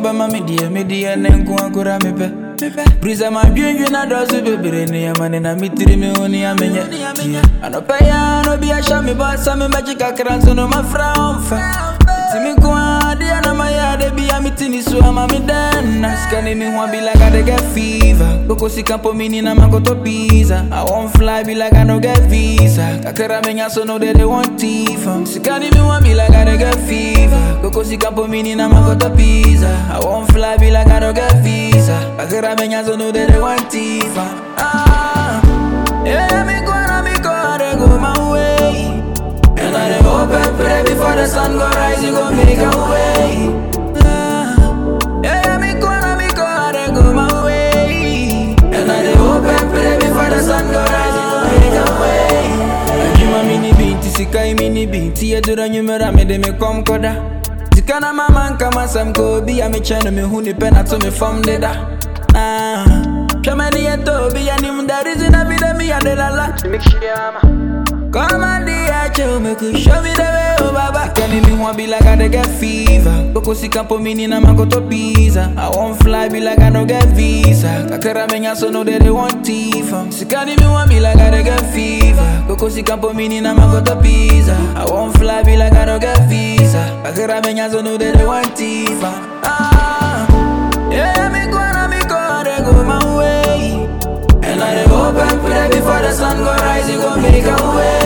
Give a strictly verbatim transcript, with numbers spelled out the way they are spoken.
baba mami dear, me dear, and go and go to me pe. Breeze my dream, you not does be brainy, man, and I meet me only a minute. I no pay, I no be a shammy, but some magic I can't so no my frown. Me go on, dear, no my yard, be a meeting, so I'm a me done. Scanning me one be like I dey get fever. Coco si campo mini na mango to pizza. I won't fly, be like I no get visa. Kakera me so no they want thief. Scanning me one be like I dey get fever. Coco si campo mini na mango to pizza. I won't fly, be like I no get visa. Kakera me so no they want thief. Ah, yeah, me go on, me go on, I go my way. And I dey open pray before the sun go rise, you go make a way. Ah, yeah, me go on, me go on, I go my way. And I dey open pray before the sun go rise, you go make a way. I give my mini binti, sika mini binti, ya dura nyumera me de me kom koda. Sika na mama nkama sam ko bi ya me cheno me huni pena to me fam deda. Ah, shamani ya to bi ya ni mudari zina vida mi ya de la la. Make sure ama. Come on, dear, show me, show me the way, oh baba. Can me want be like I dey get fever. Coco si campo mini na mango to pizza. I won't fly, be like I no get visa. Kakera me so no they they want thief. Sikani me want be like I dey get fever. Coco si campo mini na mango to pizza. I won't fly, be like I no get visa. Kakera me so no they they want thief. Ah, yeah, me go on, me go on, they go my way. And I dey open pray before the sun go rise, you go make a way.